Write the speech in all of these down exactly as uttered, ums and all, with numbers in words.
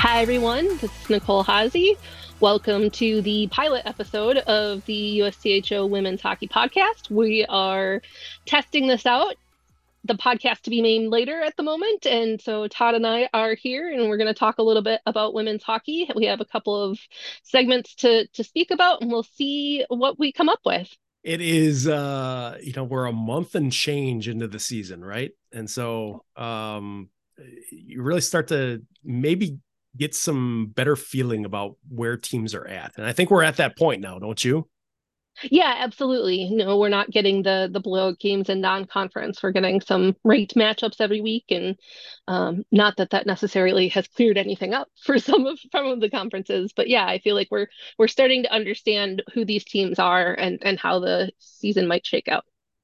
Hi, everyone. This is Nicole Hazy. Welcome to the pilot episode of the U S C H O Women's Hockey Podcast. We are testing this out, the podcast to be named later at the moment. And so Todd and I are here, and we're going to talk a little bit about women's hockey. We have a couple of segments to, to speak about, and we'll see what we come up with. It is, uh, you know, we're a month and change into the season, right? And so um, you really start to maybe get some better feeling about where teams are at. And I think we're at that point now, don't you? Yeah, absolutely. No, we're not getting the the blowout games in non-conference. We're getting some ranked matchups every week, and um, not that that necessarily has cleared anything up for some of some of the conferences. But yeah, I feel like we're we're starting to understand who these teams are and and how the season might shake out.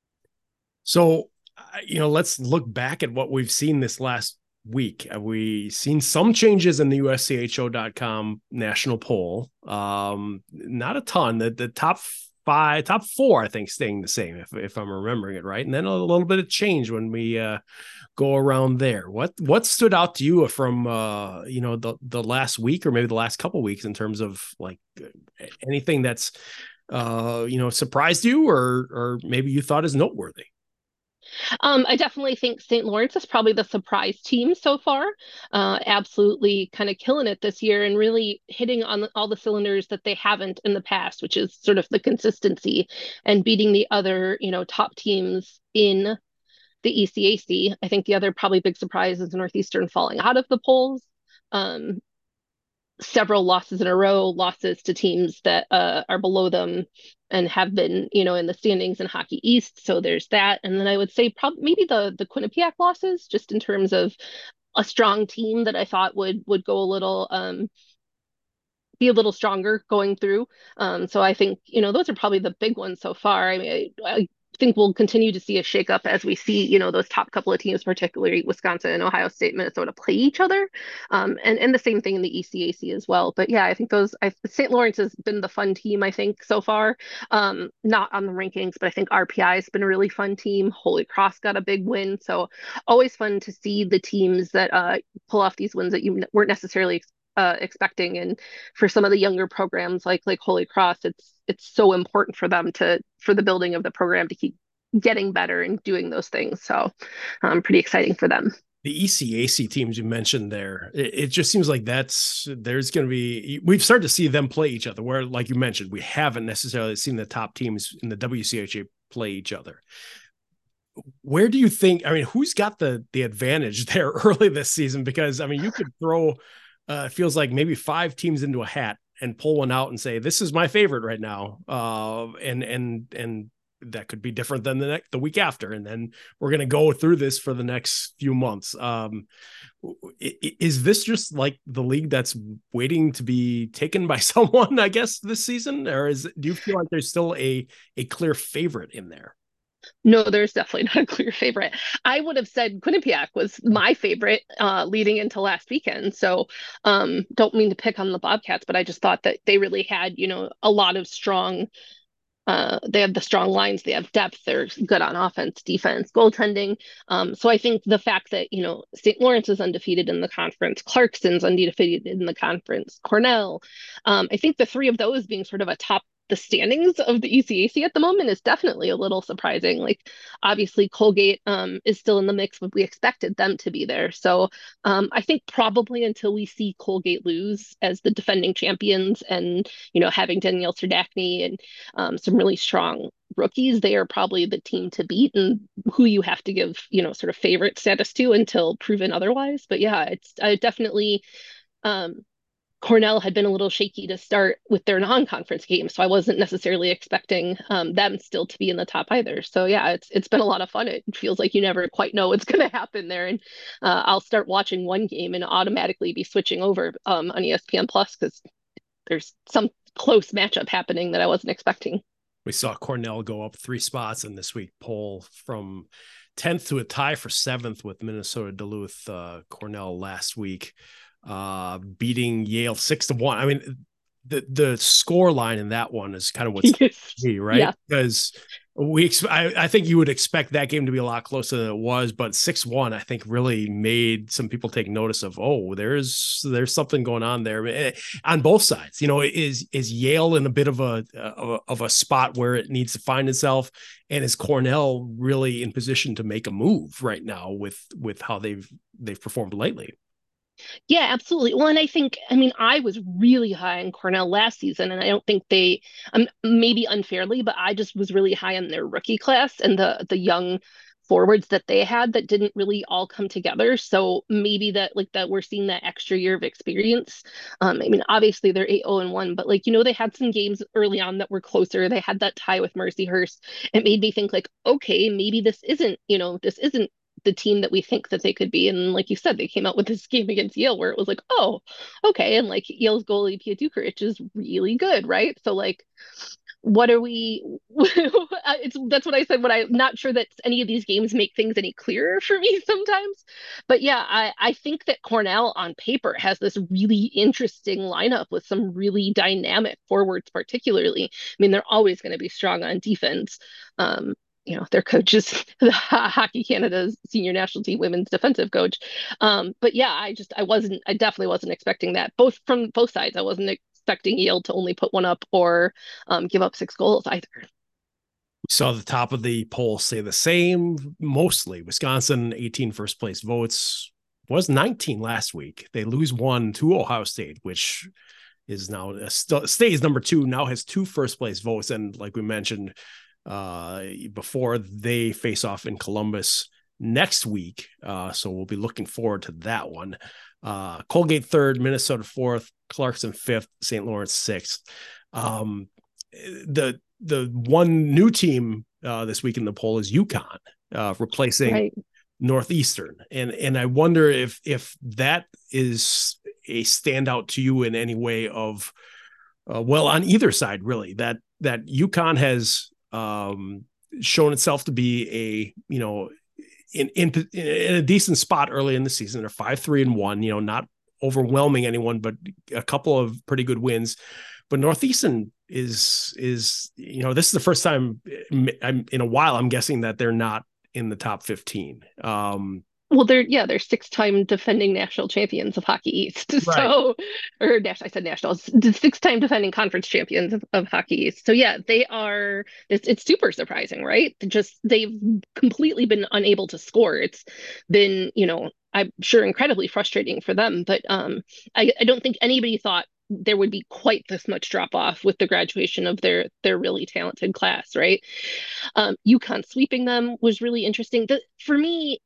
So, you know, let's look back at what we've seen this last week. Have we seen some changes in the U S C H O dot com national poll? Um, not a ton. The, the top five, top four, I think, staying the same, if, if I'm remembering it right. And then a little bit of change when we uh, go around there. What what stood out to you from uh, you know the the last week or maybe the last couple of weeks in terms of like anything that's uh, you know surprised you or or maybe you thought is noteworthy? Um, I definitely think Saint Lawrence is probably the surprise team so far. Uh, absolutely kind of killing it this year and really hitting on all the cylinders that they haven't in the past, which is sort of the consistency and beating the other, you know, top teams in the E C A C. I think the other probably big surprise is Northeastern falling out of the polls. Um, Several losses in a row, losses to teams that uh, are below them and have been, you know, in the standings in Hockey East. So there's that. And then I would say probably maybe the the Quinnipiac losses, just in terms of a strong team that I thought would would go a little um be a little stronger going through. Um, so I think, you know, those are probably the big ones so far. I mean, I, I think we'll continue to see a shakeup as we see, you know, those top couple of teams, particularly Wisconsin, Ohio State, Minnesota, play each other. Um, and, and the same thing in the E C A C as well. But yeah, I think those, I, Saint Lawrence has been the fun team, I think, so far. Um, not on the rankings, but I think R P I has been a really fun team. Holy Cross got a big win. So always fun to see the teams that uh, pull off these wins that you weren't necessarily uh, expecting. And for some of the younger programs like like Holy Cross, it's it's so important for them to for the building of the program to keep getting better and doing those things. So um, pretty exciting for them. The E C A C teams you mentioned there, it, it just seems like that's there's going to be we've started to see them play each other. Where, like you mentioned, we haven't necessarily seen the top teams in the W C H A play each other. Where do you think? I mean, who's got the the advantage there early this season? Because I mean, you could throw uh, it feels like maybe five teams into a hat and pull one out and say this is my favorite right now, uh, and and and that could be different than the next the week after, and then we're gonna go through this for the next few months. Um, is this just like the league that's waiting to be taken by someone? I guess this season, or is do you feel like there's still a a clear favorite in there? No, there's definitely not a clear favorite. I would have said Quinnipiac was my favorite uh, leading into last weekend. So um, don't mean to pick on the Bobcats, but I just thought that they really had, you know, a lot of strong. Uh, they have the strong lines. They have depth. They're good on offense, defense, goaltending. Um, so I think the fact that, you know, Saint Lawrence is undefeated in the conference, Clarkson's undefeated in the conference, Cornell. Um, I think the three of those being sort of a top the standings of the E C A C at the moment is definitely a little surprising. Like obviously Colgate um, is still in the mix, but we expected them to be there. So um, I think probably until we see Colgate lose as the defending champions and, you know, having Danielle Serdachny and um, some really strong rookies, they are probably the team to beat and who you have to give, you know, sort of favorite status to until proven otherwise. But yeah, it's I definitely um, Cornell had been a little shaky to start with their non-conference games, so I wasn't necessarily expecting um, them still to be in the top either. So yeah, it's it's been a lot of fun. It feels like you never quite know what's going to happen there, and uh, I'll start watching one game and automatically be switching over um, on E S P N Plus because there's some close matchup happening that I wasn't expecting. We saw Cornell go up three spots in this week poll from tenth to a tie for seventh with Minnesota Duluth. Uh, Cornell last week uh, beating Yale six to one. I mean, the the score line in that one is kind of what's Yes. key, right? Yeah. Because We, ex- I, I think you would expect that game to be a lot closer than it was, but six one, I think, really made some people take notice of, oh, there's there's something going on there eh, on both sides. You know, is is Yale in a bit of a, of a of a spot where it needs to find itself, and is Cornell really in position to make a move right now with with how they've they've performed lately? Yeah, absolutely. Well, and I think, I mean, I was really high on Cornell last season, and I don't think they, um, maybe unfairly, but I just was really high on their rookie class and the the young forwards that they had that didn't really all come together. So maybe that, like, that we're seeing that extra year of experience. Um, I mean, obviously they're eight oh and one, but like, you know, they had some games early on that were closer. They had that tie with Mercyhurst. It made me think like, okay, maybe this isn't, you know, this isn't the team that we think that they could be. And like you said, they came out with this game against Yale where it was like, oh, okay. And like Yale's goalie Pia Dukarich is really good, right? So like, what are we? It's that's what I said. When I'm not sure that any of these games make things any clearer for me sometimes, but yeah, I I think that Cornell on paper has this really interesting lineup with some really dynamic forwards, particularly. I mean, they're always going to be strong on defense. Um, you know, their coach is the Hockey Canada's senior national team women's defensive coach. Um, but yeah, I just I wasn't I definitely wasn't expecting that both from both sides. I wasn't expecting Yale to only put one up or um, give up six goals either. We saw the top of the poll stay the same, mostly. Wisconsin, eighteen first place votes, was nineteen last week. They lose one to Ohio State, which is now uh, st- stays number two, now has two first place votes. And like we mentioned uh, before, they face off in Columbus next week. Uh, so we'll be looking forward to that one. Uh, Colgate third, Minnesota fourth, Clarkson fifth, Saint Lawrence sixth. Um, the the one new team uh, this week in the poll is UConn, uh, replacing right. Northeastern, and and I wonder if if that is a standout to you in any way of, uh, well, on either side, really, that that UConn has um, shown itself to be a you know in in in a decent spot early in the season. They're five three and one, you know, not overwhelming anyone, but a couple of pretty good wins. But Northeastern is is you know this is the first time I'm in a while I'm guessing that they're not in the top fifteen. Um, well, they're yeah they're six-time defending national champions of Hockey East. Right. So, or I said national, six-time defending conference champions of, of Hockey East. So yeah, they are. It's, it's super surprising, right? Just they've completely been unable to score. It's been you know I'm sure incredibly frustrating for them, but um, I, I don't think anybody thought there would be quite this much drop off with the graduation of their their really talented class, right? Um, UConn sweeping them was really interesting. The, for me,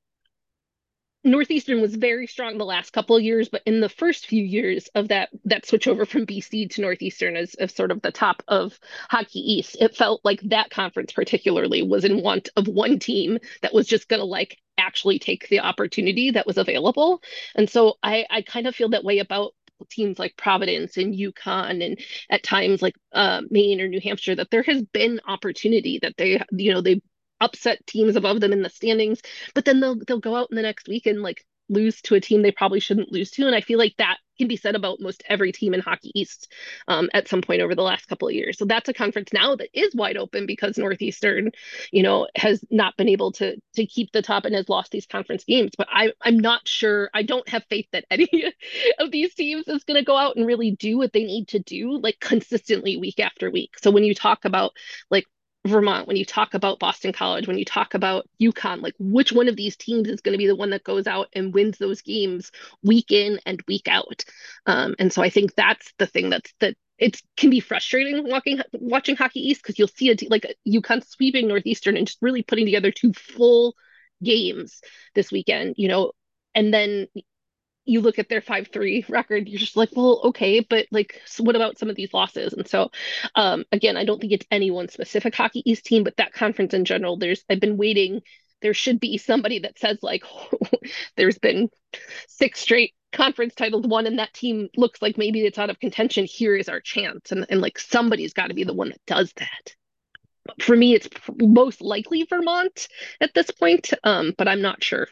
Northeastern was very strong the last couple of years, but in the first few years of that that switch over from B C to Northeastern as, as sort of the top of Hockey East, it felt like that conference particularly was in want of one team that was just going to like actually take the opportunity that was available. And so I, I kind of feel that way about teams like Providence and UConn and at times like uh, Maine or New Hampshire, that there has been opportunity that they, you know, they upset teams above them in the standings, but then they'll they'll go out in the next week and like lose to a team they probably shouldn't lose to. And I feel like that can be said about most every team in Hockey East um, at some point over the last couple of years. So that's a conference now that is wide open because Northeastern, you know, has not been able to to keep the top and has lost these conference games. But I, I'm not sure. I don't have faith that any of these teams is going to go out and really do what they need to do, like consistently week after week. So when you talk about like Vermont, when you talk about Boston College, when you talk about UConn, like which one of these teams is going to be the one that goes out and wins those games week in and week out? Um, and so I think that's the thing that's that it can be frustrating walking watching Hockey East because you'll see a like UConn sweeping Northeastern and just really putting together two full games this weekend, you know, and then you look at their five three record, you're just like, well, okay, but like, so what about some of these losses? And so, um, again, I don't think it's any one specific Hockey East team, but that conference in general, there's, I've been waiting. There should be somebody that says like, oh, there's been six straight conference titles won and that team looks like maybe it's out of contention. Here is our chance. And, and like, somebody's got to be the one that does that. For me, it's most likely Vermont at this point, um, but I'm not sure.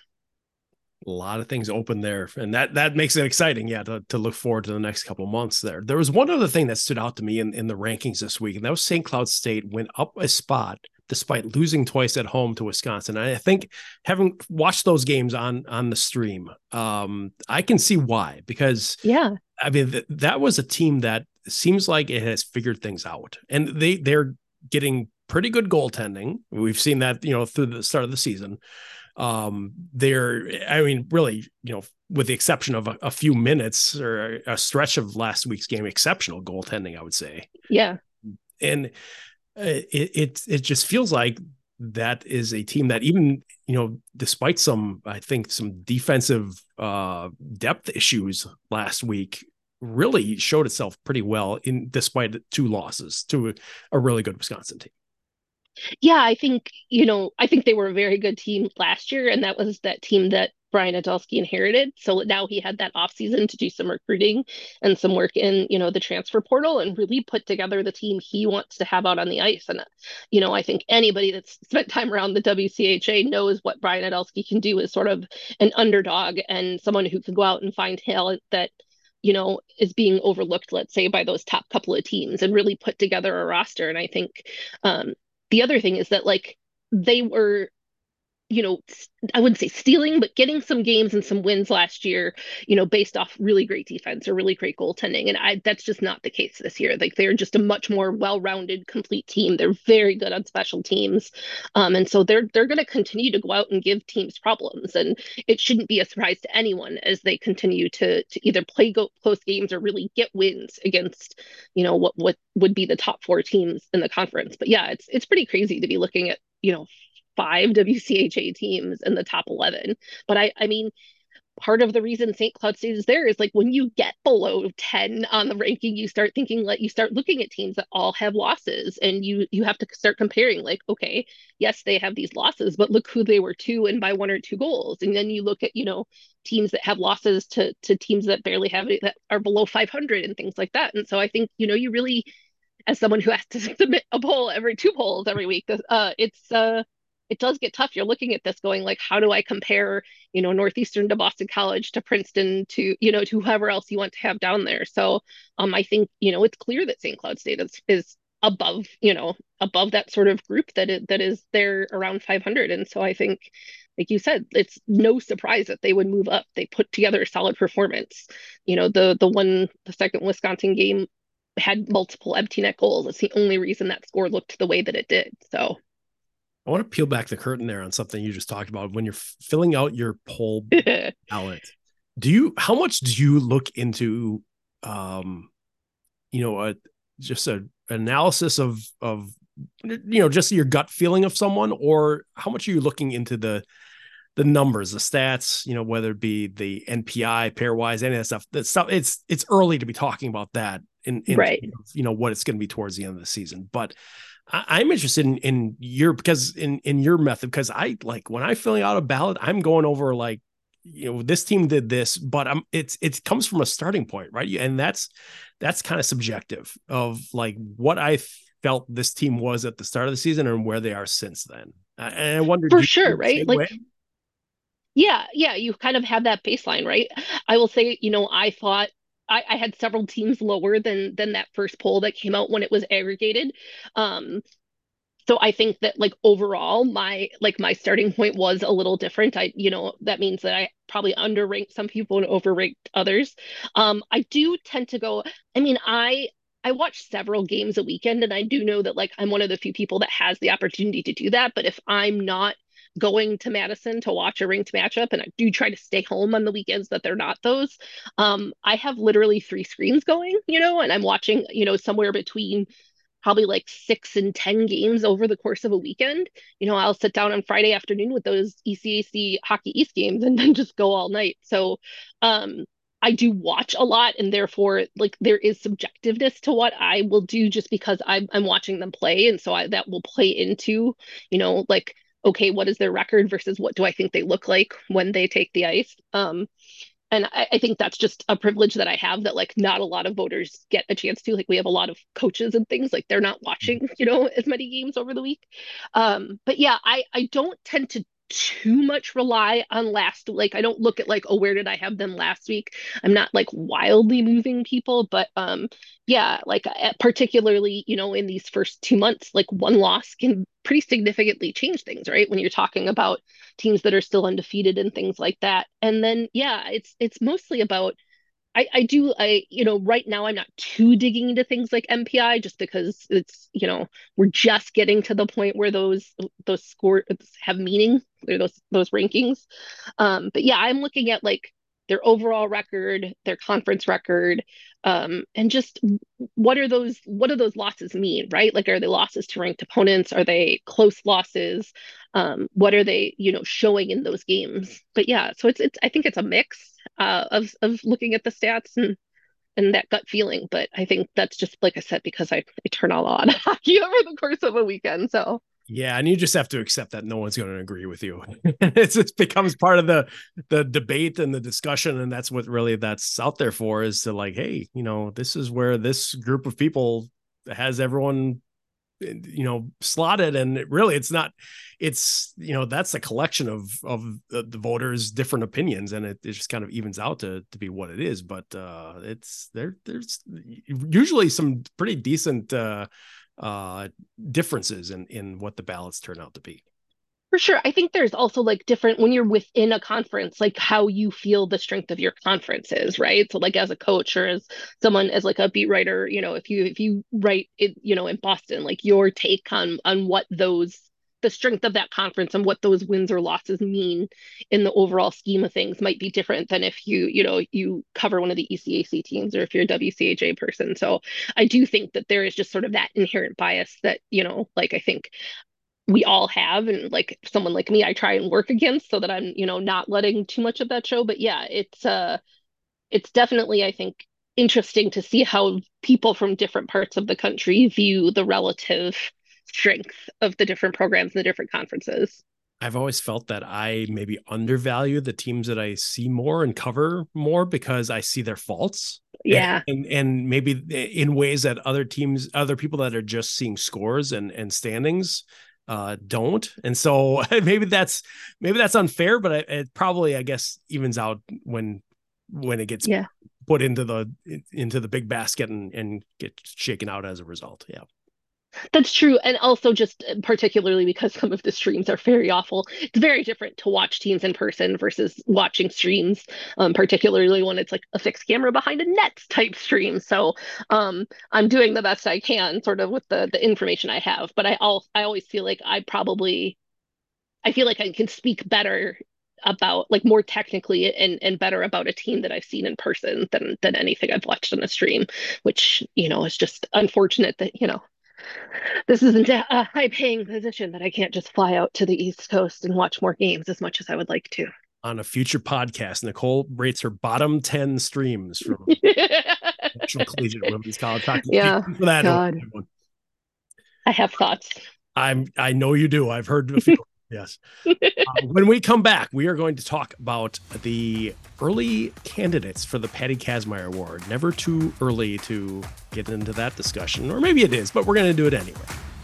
A lot of things open there, and that that makes it exciting, yeah, to, to look forward to the next couple of months there. There was one other thing that stood out to me in, in the rankings this week, and that was Saint Cloud State went up a spot despite losing twice at home to Wisconsin. And I think having watched those games on on the stream, um, I can see why, because Yeah. I mean th- that was a team that seems like it has figured things out, and they they're getting pretty good goaltending. We've seen that, you know, through the start of the season. Um, they're, I mean, really, you know, with the exception of a, a few minutes or a stretch of last week's game, exceptional goaltending, I would say. Yeah. And it, it, it just feels like that is a team that, even, you know, despite some, I think some defensive uh, depth issues last week, really showed itself pretty well in despite two losses to a, a really good Wisconsin team. Yeah, I think, you know, I think they were a very good team last year, and that was that team that Brian Adulski inherited. So now he had that offseason to do some recruiting and some work in, you know, the transfer portal and really put together the team he wants to have out on the ice. And, you know, I think anybody that's spent time around the W C H A knows what Brian Adulski can do as sort of an underdog and someone who can go out and find talent that, you know, is being overlooked, let's say, by those top couple of teams and really put together a roster. And I think, um, the other thing is that like they were, you know, I wouldn't say stealing, but getting some games and some wins last year, you know, based off really great defense or really great goaltending. And I that's just not the case this year. Like they're just a much more well-rounded, complete team. They're very good on special teams. Um, and so they're they're gonna continue to go out and give teams problems. And it shouldn't be a surprise to anyone as they continue to to either play go- close games or really get wins against, you know, what what would be the top four teams in the conference. But yeah, it's it's pretty crazy to be looking at, you know, five W C H A teams in the top eleven. But I, I mean, part of the reason Saint Cloud State is there is like when you get below ten on the ranking, you start thinking like you start looking at teams that all have losses and you you have to start comparing like, okay, yes, they have these losses, but look who they were to and by one or two goals. And then you look at, you know, teams that have losses to to teams that barely have it that are below five hundred and things like that. And so I think, you know, you really, as someone who has to submit a poll every two polls every week, uh, it's uh it does get tough. You're looking at this going like, how do I compare, you know, Northeastern to Boston College to Princeton to, you know, to whoever else you want to have down there. So um, I think, you know, it's clear that Saint Cloud State is, is above, you know, above that sort of group that it, that is there around five hundred. And so I think, like you said, it's no surprise that they would move up. They put together a solid performance. You know, the the one, the second Wisconsin game had multiple empty net goals. It's the only reason that score looked the way that it did. So I want to peel back the curtain there on something you just talked about. When you're filling out your poll ballot, do you, how much do you look into, um, you know, a, just a analysis of, of, you know, just your gut feeling of someone, or how much are you looking into the, the numbers, the stats, you know, whether it be the N P I, pairwise, any of that stuff, that stuff, it's, it's early to be talking about that in, in right. you know, what it's going to be towards the end of the season. But I'm interested in, in your, because in, in your method, because I like when I filling out a ballot, I'm going over like, you know, this team did this, but I'm, it's, it comes from a starting point, right? And that's, that's kind of subjective of like what I felt this team was at the start of the season and where they are since then. And I wonder, for sure, right? Like, way? yeah, yeah, you kind of have that baseline, right? I will say, you know, I thought I, I had several teams lower than than that first poll that came out when it was aggregated. Um, so I think that like overall, my like my starting point was a little different. I, you know, that means that I probably underranked some people and overranked others. Um, I do tend to go, I mean, I I watch several games a weekend, and I do know that like I'm one of the few people that has the opportunity to do that. But if I'm not going to Madison to watch a ranked matchup, and I do try to stay home on the weekends that they're not those, um, I have literally three screens going, you know, and I'm watching, you know, somewhere between probably like six and ten games over the course of a weekend. You know, I'll sit down on Friday afternoon with those E C A C Hockey East games and then just go all night. So um, I do watch a lot, and therefore, like, there is subjectiveness to what I will do just because I'm, I'm watching them play. And so I, that will play into, you know, like, okay, what is their record versus what do I think they look like when they take the ice? Um, and I, I think that's just a privilege that I have that like not a lot of voters get a chance to. Like we have a lot of coaches and things like they're not watching, you know, as many games over the week. Um, but yeah, I I don't tend to too much rely on last, like I don't look at like, oh, where did I have them last week? I'm not like wildly moving people, but um yeah, like uh, particularly, you know, in these first two months, like one loss can pretty significantly change things, right? When you're talking about teams that are still undefeated and things like that. And then, yeah, it's it's mostly about I, I do I you know right now I'm not too digging into things like M P I just because it's you know we're just getting to the point where those those scores have meaning, those those rankings. Um, but yeah, I'm looking at like their overall record, their conference record, um, and just what are those what do those losses mean, right? Like, are they losses to ranked opponents? Are they close losses? Um, what are they, you know, showing in those games? But yeah, so it's it's I think it's a mix uh, of of looking at the stats and and that gut feeling. But I think that's just like I said because I, I turn a lot of hockey over the course of a weekend. So Yeah, and you just have to accept that no one's going to agree with you. It just becomes part of the the debate and the discussion, and that's what really that's out there for, is to like, hey, you know, this is where this group of people has everyone, you know, slotted, and it really, it's not, it's, you know, that's a collection of of the, the voters' different opinions, and it, it just kind of evens out to to be what it is. But uh, it's there, there's usually some pretty decent. Uh, uh differences in in what the ballots turn out to be. for sure. I think there's also like different when you're within a conference, like how you feel the strength of your conference is, right? So like as a coach or as someone as like a beat writer, you know, if you if you write it, you know, in Boston, like your take on on what those the strength of that conference and what those wins or losses mean in the overall scheme of things might be different than if you, you know, you cover one of the E C A C teams or if you're a W C H A person. So I do think that there is just sort of that inherent bias that, you know, like I think we all have and like someone like me I try and work against so that I'm you know not letting too much of that show. But yeah, it's uh it's definitely I think interesting to see how people from different parts of the country view the relative strength of the different programs and the different conferences. I've always felt that I maybe undervalue the teams that I see more and cover more because I see their faults. Yeah. And and maybe in ways that other teams, other people that are just seeing scores and and standings uh don't. And so maybe that's maybe that's unfair, but it, it probably, I guess, evens out when when it gets Yeah. put into the into the big basket and and get shaken out as a result. Yeah. That's true. And also, just uh, particularly because some of the streams are very awful, it's very different to watch teams in person versus watching streams, um, particularly when it's like a fixed camera behind a net type stream. So um, I'm doing the best I can sort of with the, the information I have. But I, al- I always feel like I probably, I feel like I can speak better about like more technically and and better about a team that I've seen in person than than anything I've watched on a stream, which you know is just unfortunate that you know this isn't a, a high paying position that I can't just fly out to the East Coast and watch more games as much as I would like to. On a future podcast, Nicole rates her bottom ten streams from National Collegiate Women's College Hockey. Yeah, For that, God, I have thoughts. I'm I know you do. I've heard a few. Yes. Uh, when we come back, we are going to talk about the early candidates for the Patty Kazmaier Award. Never too early to get into that discussion, or maybe it is, but we're going to do it anyway.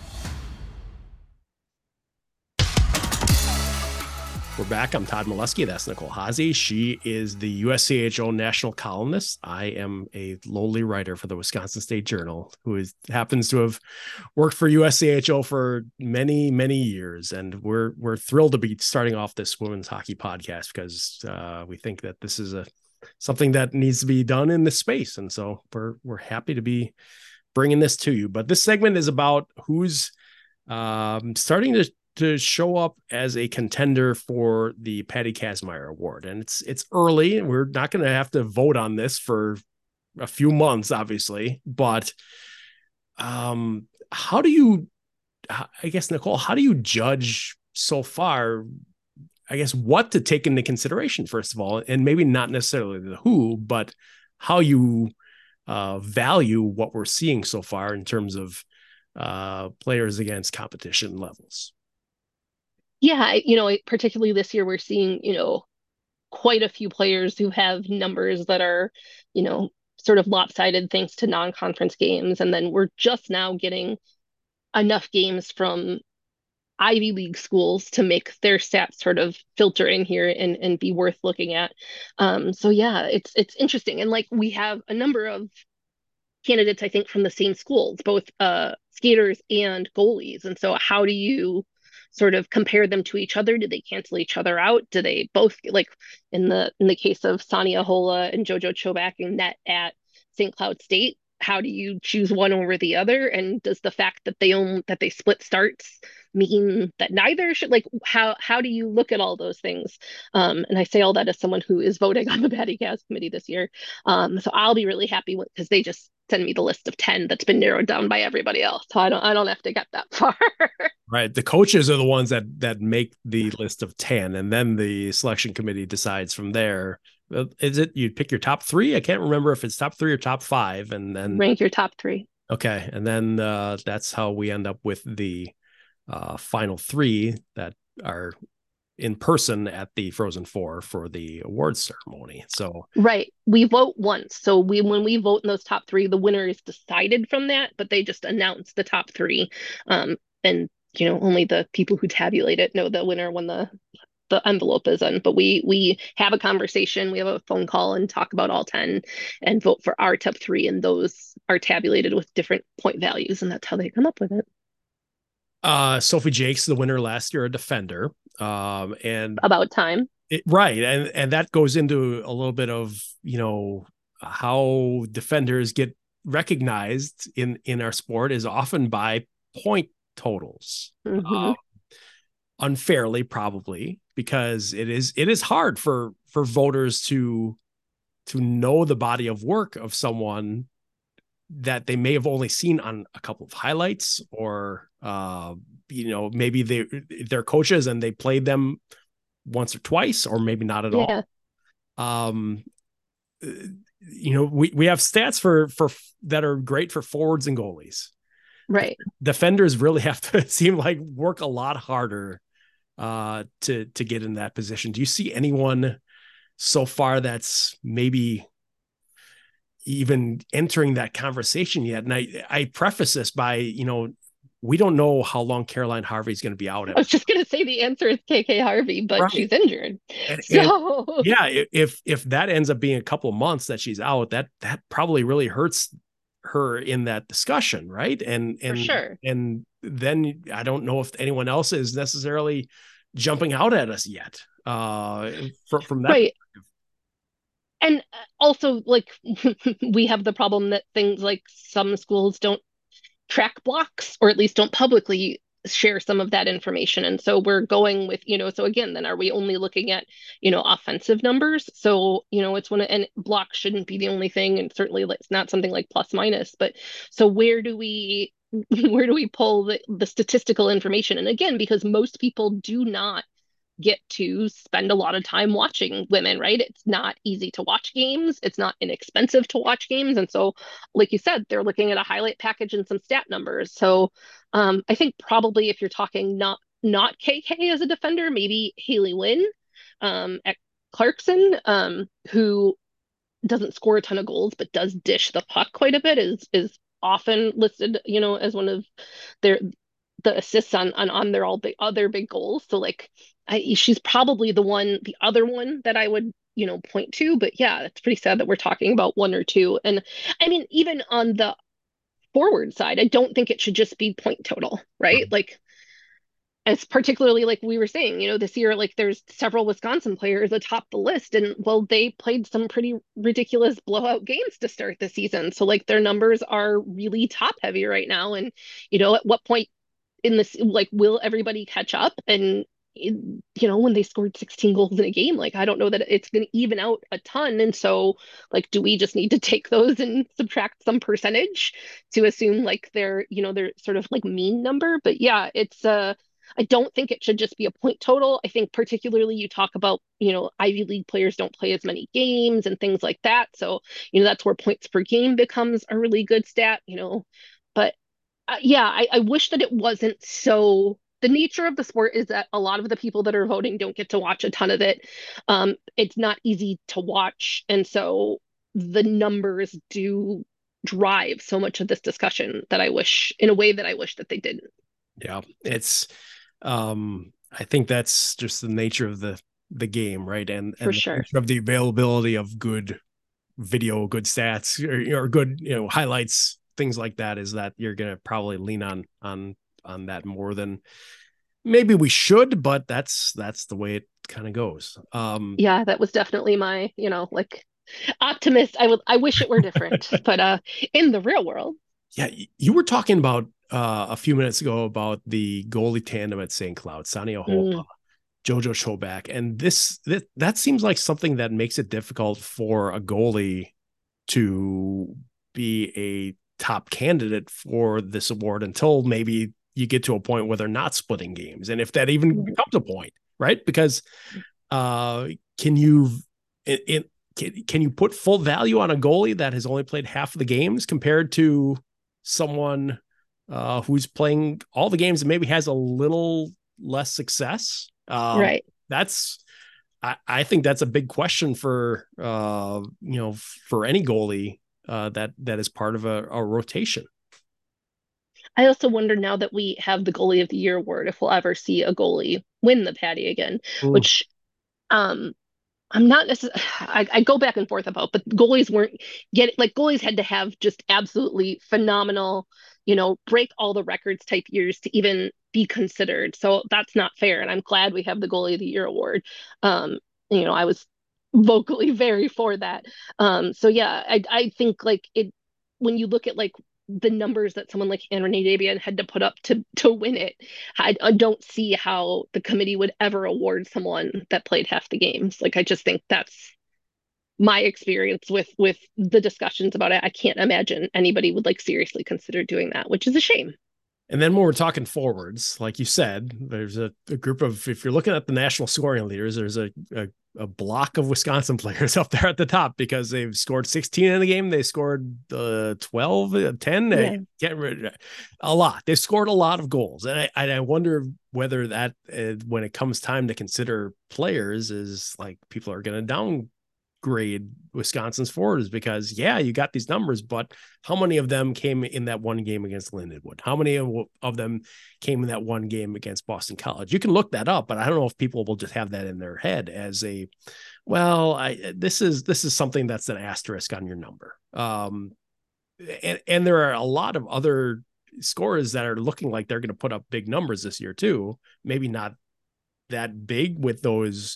We're back. I'm Todd Milewski. That's Nicole Haase. She is the U S C H O national columnist. I am a lowly writer for the Wisconsin State Journal who is, happens to have worked for U S C H O for many, many years. And we're we're thrilled to be starting off this women's hockey podcast because uh, we think that this is a something that needs to be done in this space. And so we're we're happy to be bringing this to you. But this segment is about who's um, starting to to show up as a contender for the Patty Kazmaier Award. And it's it's early. We're not going to have to vote on this for a few months, obviously. But um, how do you, I guess, Nicole, how do you judge so far, I guess, what to take into consideration, first of all, and maybe not necessarily the who, but how you uh, value what we're seeing so far in terms of uh, players against competition levels? Yeah, you know, particularly this year, we're seeing, you know, quite a few players who have numbers that are, you know, sort of lopsided thanks to non-conference games. And then we're just now getting enough games from Ivy League schools to make their stats sort of filter in here and, and be worth looking at. Um, so yeah, it's it's interesting. And like we have a number of candidates, I think, from the same schools, both uh, skaters and goalies. And so how do you sort of compare them to each other? Do they cancel each other out? Do they both, like in the in the case of Sonia Hola and Jojo Chobak and net at Saint Cloud State? How do you choose one over the other? And does the fact that they own that they split starts mean that neither should, like, how how do you look at all those things? Um, and I say all that as someone who is voting on the Patty Cast committee this year. Um, so I'll be really happy because they just send me the list of ten that's been narrowed down by everybody else. So I don't I don't have to get that far. Right. The coaches are the ones that that make the list of ten, and then the selection committee decides from there. Is it you pick your top three? I can't remember if it's top three or top five, and then rank your top three. Okay, and then uh, that's how we end up with the uh, final three that are in person at the Frozen Four for the awards ceremony. So right, we vote once. So we when we vote in those top three, the winner is decided from that, but they just announce the top three, um, and you know only the people who tabulate it know the winner when the the envelope is in. But we we have a conversation, we have a phone call and talk about all ten and vote for our top three, and those are tabulated with different point values, and that's how they come up with it. Uh, Sophie Jakes, the winner last year, a defender, um, and about time, it, right, and and that goes into a little bit of you know how defenders get recognized in in our sport is often by point totals. mm-hmm. Uh, unfairly probably because it is it is hard for for voters to to know the body of work of someone that they may have only seen on a couple of highlights, or uh you know maybe they they're coaches and they played them once or twice, or maybe not at yeah. all. Um you know we we have stats for for that are great for forwards and goalies. Right. Defenders really have to seem like work a lot harder uh, to to get in that position. Do you see anyone so far that's maybe even entering that conversation yet? And I, I preface this by, you know, we don't know how long Caroline Harvey is going to be out. I was just going to say the answer is K K Harvey, but right. she's injured. And, so and yeah, if if that ends up being a couple of months that she's out, that that probably really hurts her in that discussion, right? And and For sure. And then I don't know if anyone else is necessarily jumping out at us yet uh from, from that right. And also, like, we have the problem that things like some schools don't track blocks, or at least don't publicly share some of that information. And so we're going with, you know, so again, then are we only looking at, you know, offensive numbers? So, you know, it's one of, and blocks shouldn't be the only thing. And certainly it's not something like plus minus, but so where do we, where do we pull the, the statistical information? And again, because most people do not get to spend a lot of time watching women, right? It's not easy to watch games. It's not inexpensive to watch games. And so, like you said, they're looking at a highlight package and some stat numbers. So um, I think probably if you're talking not not K K as a defender, maybe Haley Wynn um, at Clarkson, um, who doesn't score a ton of goals, but does dish the puck quite a bit, is is often listed, you know, as one of their the assists on on on their all big other big goals. So like I, she's probably the one, the other one that I would, you know, point to. But yeah, it's pretty sad that we're talking about one or two. And I mean, even on the forward side, I don't think it should just be point total, right? Like, as particularly like we were saying, you know, this year, like there's several Wisconsin players atop the list, and well, they played some pretty ridiculous blowout games to start the season. So like their numbers are really top heavy right now. And, you know, at what point in this, like, will everybody catch up? And you know, when they scored sixteen goals in a game, like I don't know that it's going to even out a ton. And so like, do we just need to take those and subtract some percentage to assume like they're, you know, they're sort of like mean number? But yeah, it's uh I don't think it should just be a point total. I think particularly you talk about, you know, Ivy League players don't play as many games and things like that. So, you know, that's where points per game becomes a really good stat, you know. But uh, yeah, I, I wish that it wasn't so. The nature of the sport is that a lot of the people that are voting don't get to watch a ton of it. Um, it's not easy to watch. And so the numbers do drive so much of this discussion that I wish, in a way that I wish that they didn't. Yeah, it's, um, I think that's just the nature of the, the game, right? And, and For sure. of the availability of good video, good stats, or, or good, you know, highlights things like that is that you're going to probably lean on on on that more than maybe we should, but that's that's the way it kind of goes. Um, Yeah, that was definitely my, you know, like optimist. I would I wish it were different, but uh in the real world. yeah, you were talking about uh, a few minutes ago about the goalie tandem at Saint Cloud, Sania Mm, Holpa, Jojo Choback, and this that that seems like something that makes it difficult for a goalie to be a top candidate for this award until maybe you get to a point where they're not splitting games, and if that even mm, becomes a point, right? Because uh, can you it, it can, can you put full value on a goalie that has only played half of the games compared to someone uh, who's playing all the games and maybe has a little less success? Um, right. that's I, I think that's a big question for uh, you know for any goalie uh, that that is part of a, a rotation. I also wonder now that we have the goalie of the year award if we'll ever see a goalie win the Patty again, Mm. which um I'm not necessarily, I, I go back and forth about, but goalies weren't getting, like, goalies had to have just absolutely phenomenal, you know, break all the records type years to even be considered. So that's not fair. And I'm glad we have the goalie of the year award. Um, you know, I was vocally very for that. Um, so yeah, I, I think like it, when you look at like the numbers that someone like Anthony Dabian had to put up to to win it, I, I don't see how the committee would ever award someone that played half the games. Like I just think that's my experience with with the discussions about it. I can't imagine anybody would like seriously consider doing that, which is a shame. And then when we're talking forwards, like you said, there's a, a group of, if you're looking at the national scoring leaders, there's a, a, a block of Wisconsin players up there at the top because they've scored sixteen in the game. They scored uh, twelve, uh, ten, uh, Yeah. get rid a lot. They've scored a lot of goals. And I, I wonder whether that, uh, when it comes time to consider players, is like people are going to down grade Wisconsin's forwards because yeah, you got these numbers, but how many of them came in that one game against Lindenwood? How many of, of them came in that one game against Boston College? You can look that up, but I don't know if people will just have that in their head as a, well, I, this is, this is something that's an asterisk on your number. Um, and, and there are a lot of other scorers that are looking like they're going to put up big numbers this year too. Maybe not that big with those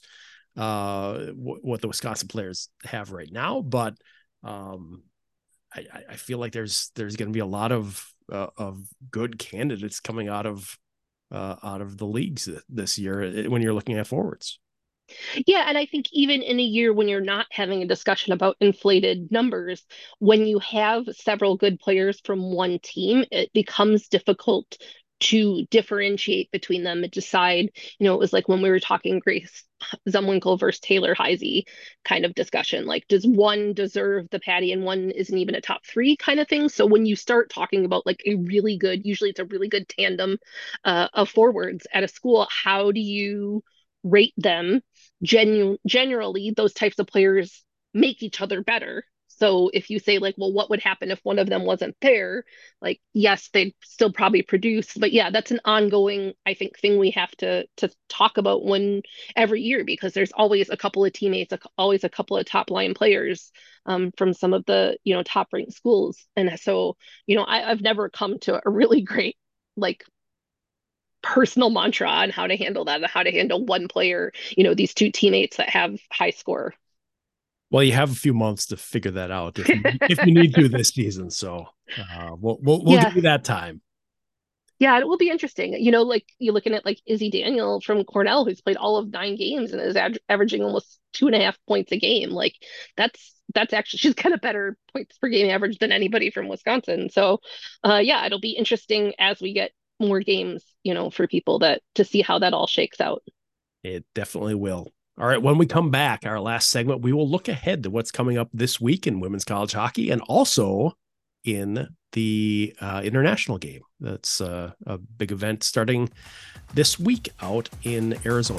uh, w- what the Wisconsin players have right now. But um, I, I feel like there's there's going to be a lot of uh, of good candidates coming out of uh, out of the leagues this year when you're looking at forwards. Yeah, and I think even in a year when you're not having a discussion about inflated numbers, when you have several good players from one team, it becomes difficult to differentiate between them and decide, you know, it was like when we were talking Grace Zumwinkle versus Taylor Heisey kind of discussion. Like, does one deserve the Patty and one isn't even a top three kind of thing? So when you start talking about like a really good, usually it's a really good tandem uh, of forwards at a school, how do you rate them? Genu- generally those types of players make each other better. So if you say like, well, what would happen if one of them wasn't there? Like, yes, they'd still probably produce, but yeah, that's an ongoing, I think, thing we have to to talk about when every year because there's always a couple of teammates, always a couple of top line players um, from some of the you know top ranked schools, and so you know I, I've never come to a really great like personal mantra on how to handle that and how to handle one player, you know, these two teammates that have high score. Well, you have a few months to figure that out if you, if you need to this season. So uh, we'll we'll we'll give Yeah. you that time. Yeah, it will be interesting. You know, like you're looking at like Izzy Daniel from Cornell, who's played all of nine games and is ad- averaging almost two and a half points a game. Like that's that's actually she's got a better points per game average than anybody from Wisconsin. So, uh, yeah, it'll be interesting as we get more games, you know, for people that to see how that all shakes out. It definitely will. All right. When we come back, our last segment, we will look ahead to what's coming up this week in women's college hockey and also in the uh, international game. That's uh, a big event starting this week out in Arizona.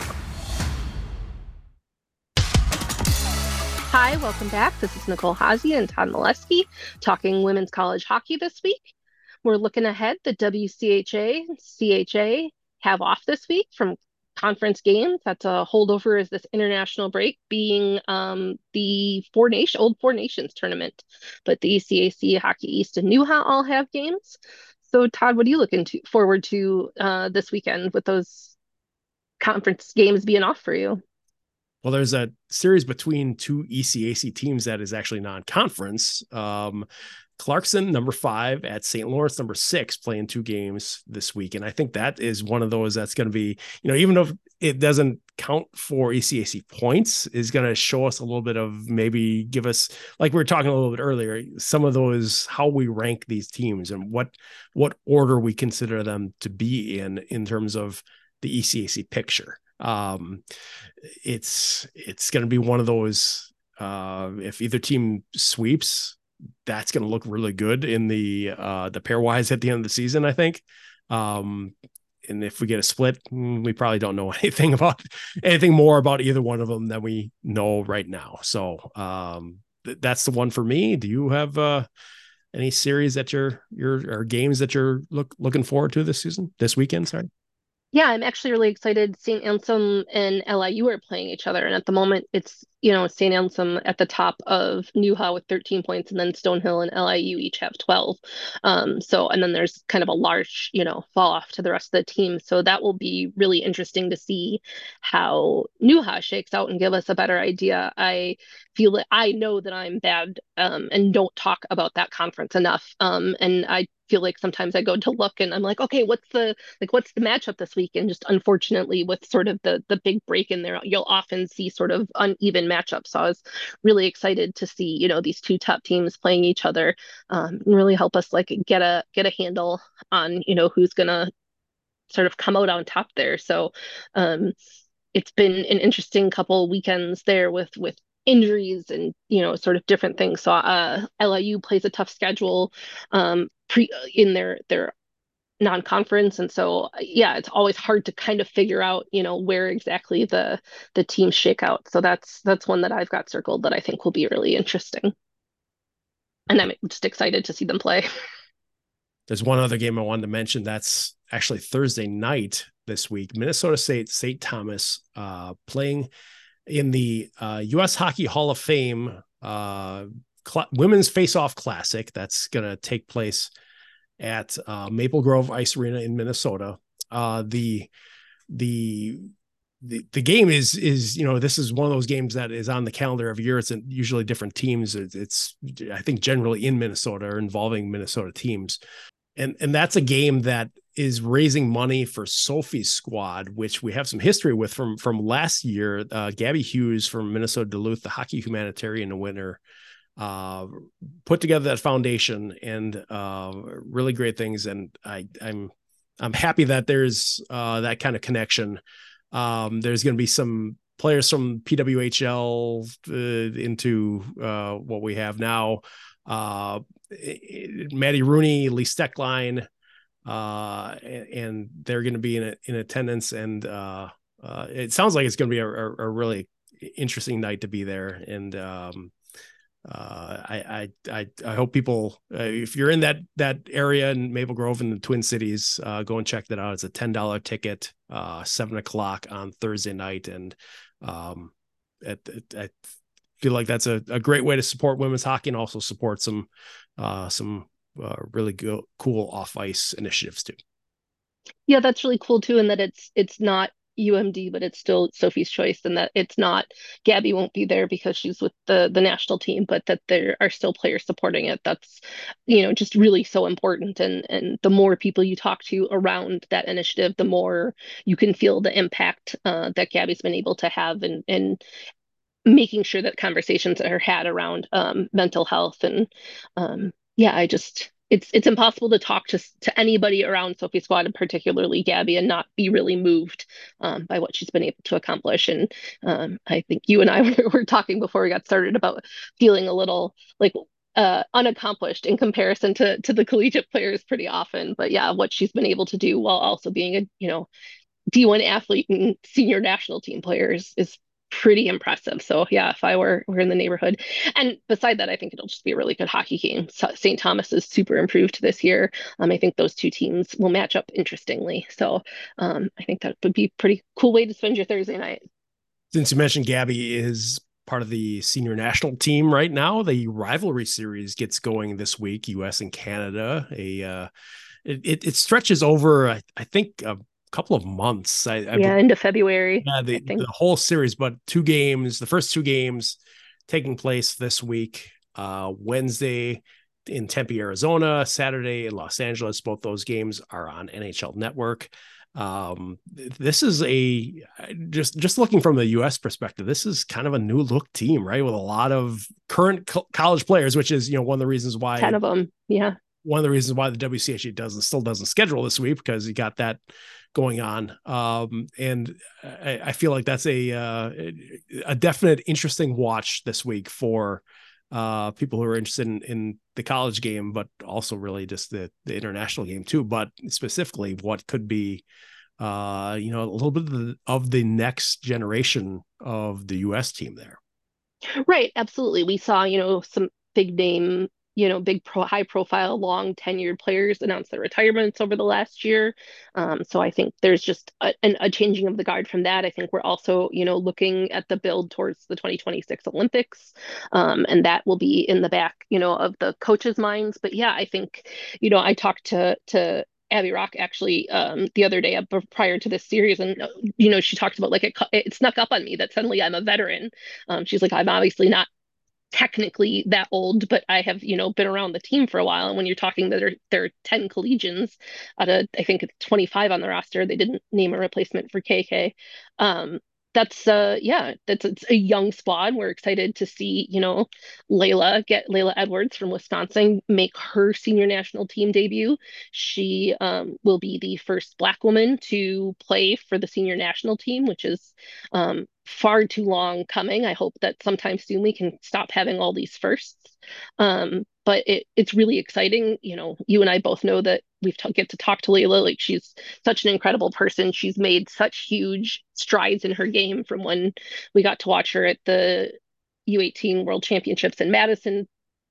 Hi, welcome back. This is Nicole Hazy and Todd Molesky talking women's college hockey this week. We're looking ahead. The W C H A, C H A have off this week from conference games. That's a holdover as this international break being um, the Four Nation Old Four Nations tournament. But the E C A C, Hockey East, and Newha all have games. So Todd, what are you looking to forward to uh, this weekend with those conference games being off for you? Well, there's a series between two E C A C teams that is actually non-conference. Um, Clarkson, number five, at Saint Lawrence, number six, playing two games this week. And I think that is one of those that's going to be, you know, even though it doesn't count for E C A C points, is going to show us a little bit of, maybe give us, like we were talking a little bit earlier, some of those, how we rank these teams and what, what order we consider them to be in, in terms of the E C A C picture. Um, it's, it's going to be one of those, uh, if either team sweeps, that's going to look really good in the uh the pairwise at the end of the season, I think. Um and if we get a split, we probably don't know anything about anything more about either one of them than we know right now. So um th- that's the one for me. Do you have uh any series that you're you're or games that you're look looking forward to this season, this weekend? Sorry. Yeah, I'm actually really excited. Saint Anselm and L I U are playing each other, and at the moment, it's you know Saint Anselm at the top of Newha with thirteen points, and then Stonehill and L I U each have twelve. Um, so, and then there's kind of a large you know fall off to the rest of the team. So that will be really interesting to see how Newha shakes out and give us a better idea. I feel that I know that I'm bad um, and don't talk about that conference enough, um, and I feel like sometimes I go to look and I'm like, okay, what's the like what's the matchup this week? And just unfortunately, with sort of the the big break in there, you'll often see sort of uneven matchups. So I was really excited to see you know these two top teams playing each other, um, and really help us like get a get a handle on you know who's gonna sort of come out on top there. So um, it's been an interesting couple weekends there with with injuries and you know sort of different things. So uh, L I U plays a tough schedule um, pre in their their non-conference, and so yeah, it's always hard to kind of figure out you know where exactly the the teams shake out. So that's that's one that I've got circled that I think will be really interesting, and I'm just excited to see them play. There's one other game I wanted to mention that's actually Thursday night this week. Minnesota State, Saint Thomas, uh, playing in the uh, U S Hockey Hall of Fame uh, cl- Women's Face-Off Classic. That's going to take place at uh, Maple Grove Ice Arena in Minnesota. Uh, the the the the game is is you know this is one of those games that is on the calendar every year. It's usually different teams. It's, it's I think generally in Minnesota or involving Minnesota teams. And and that's a game that is raising money for Sophie's squad, which we have some history with from from last year. Uh, Gabby Hughes from Minnesota Duluth, the hockey humanitarian winner, uh, put together that foundation and uh, really great things. And I, I'm I'm happy that there's uh, that kind of connection. Um, there's going to be some players from P W H L uh, into uh, what we have now. Uh, Maddie Rooney, Lee Steckline, uh, and, and they're going to be in in attendance. And uh, uh, it sounds like it's going to be a, a, a really interesting night to be there. And um, uh, I, I, I, I hope people, uh, if you're in that that area in Maple Grove and the Twin Cities, uh, go and check that out. It's a ten dollar ticket, uh, seven o'clock on Thursday night, and um, at, at, at feel like that's a, a great way to support women's hockey and also support some uh, some uh, really go- cool off ice initiatives too. Yeah, that's really cool too, and that it's it's not U M D, but it's still Sophie's Choice, and that it's not Gabby won't be there because she's with the the national team, but that there are still players supporting it. That's you know just really so important, and and the more people you talk to around that initiative, the more you can feel the impact uh, that Gabby's been able to have, and and making sure that conversations are had around um, mental health and um, yeah, I just it's it's impossible to talk to to anybody around Sophie Squad and particularly Gabby and not be really moved um, by what she's been able to accomplish. And um, I think you and I were, were talking before we got started about feeling a little like uh, unaccomplished in comparison to to the collegiate players pretty often. But yeah, what she's been able to do while also being a you know D one athlete and senior national team player is, is pretty impressive. So yeah, if I were were in the neighborhood, and beside that, I think it'll just be a really good hockey game. So Saint Thomas is super improved this year. Um, I think those two teams will match up interestingly. So um, I think that would be a pretty cool way to spend your Thursday night. Since you mentioned Gabby is part of the senior national team right now, the rivalry series gets going this week, U S and Canada. A uh, it, it stretches over, I, I think, a couple of months. I, I yeah, into February. Yeah, the, I think. the whole series, but two games, the first two games taking place this week, uh, Wednesday in Tempe, Arizona, Saturday in Los Angeles. Both those games are on N H L Network. Um, this is a just just looking from the U S perspective, this is kind of a new look team, right? With a lot of current co- college players, which is, you know, one of the reasons why ten of them. Yeah. One of the reasons why the W C H A doesn't still doesn't schedule this week, because you got that going on. Um, and I, I feel like that's a, uh, a definite interesting watch this week for uh, people who are interested in, in the college game, but also really just the, the international game too, but specifically what could be, uh, you know, a little bit of the, of the next generation of the U S team there. Right, absolutely. We saw, you know, some big name, you know, big pro, high profile, long tenured players announce their retirements over the last year. Um, so I think there's just a, an, a changing of the guard from that. I think we're also, you know, looking at the build towards the twenty twenty-six Olympics. Um, and that will be in the back, you know, of the coaches' minds. But yeah, I think, you know, I talked to, to, Abby Rock actually um, the other day prior to this series, and you know she talked about like it, it snuck up on me that suddenly I'm a veteran. Um, she's like, I'm obviously not technically that old, but I have, you know, been around the team for a while. And when you're talking that there, there are ten collegians out of, I think it's twenty-five on the roster, they didn't name a replacement for K K. Um, that's uh yeah, that's it's a young squad. We're excited to see, you know, Layla get Layla Edwards from Wisconsin make her senior national team debut. She um will be the first Black woman to play for the senior national team, which is um far too long coming. I hope that sometime soon we can stop having all these firsts. Um, but it, it's really exciting. You know, you and I both know that we get to talk to Layla. Like, she's such an incredible person. She's made such huge strides in her game from when we got to watch her at the U eighteen World Championships in Madison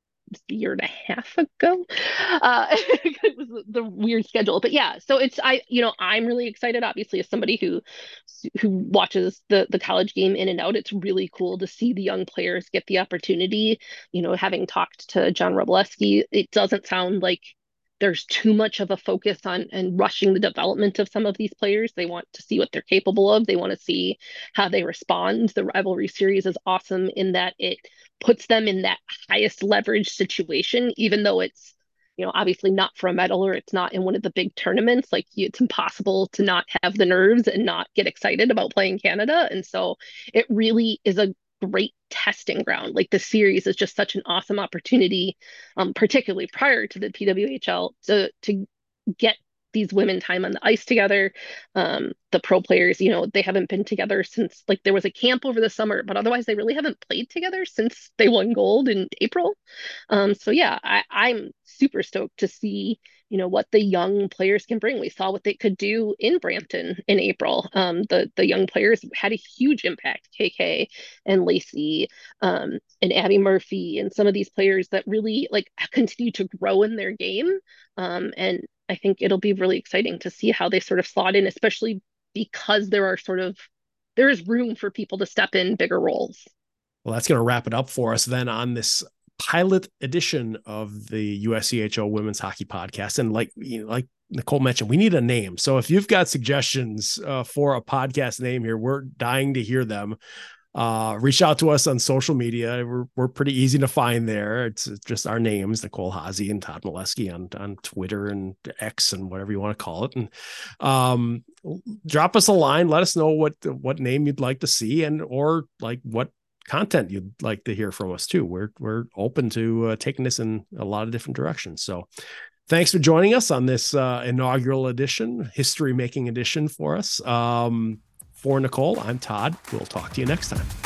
a year and a half ago. Uh, it was the weird schedule, but yeah. So it's I, you know, I'm really excited. Obviously, as somebody who who watches the the college game in and out, it's really cool to see the young players get the opportunity. You know, having talked to John Robleski, it doesn't sound like there's too much of a focus on and rushing the development of some of these players. They want to see what they're capable of. They want to see how they respond. The rivalry series is awesome in that it puts them in that highest leverage situation, even though it's, you know, obviously not for a medal or it's not in one of the big tournaments. Like, it's impossible to not have the nerves and not get excited about playing Canada. And so it really is a great testing ground. Like, the series is just such an awesome opportunity, um, particularly prior to the P W H L, to to get these women time on the ice together. Um, the pro players, you know, they haven't been together since, like, there was a camp over the summer, but otherwise they really haven't played together since they won gold in April. Um, so yeah, I, I'm super stoked to see, you know, what the young players can bring. We saw what they could do in Brampton in April. Um, the the young players had a huge impact. K K and Lacey um, and Abby Murphy and some of these players that really like continue to grow in their game. Um, and I think it'll be really exciting to see how they sort of slot in, especially because there are sort of there is room for people to step in bigger roles. Well, that's going to wrap it up for us then on this pilot edition of the U S C H O Women's Hockey Podcast. And like, you know, like Nicole mentioned, we need a name. So if you've got suggestions uh, for a podcast name here, we're dying to hear them. Uh, reach out to us on social media. We're, we're pretty easy to find there. It's just our names, Nicole Haase and Todd Milewski on, on Twitter and X and whatever you want to call it. And um, drop us a line. Let us know what, what name you'd like to see, and, or like what content you'd like to hear from us too. We're, we're open to uh, taking this in a lot of different directions. So thanks for joining us on this uh, inaugural edition, history making edition for us. Um, For Nicole, I'm Todd. We'll talk to you next time.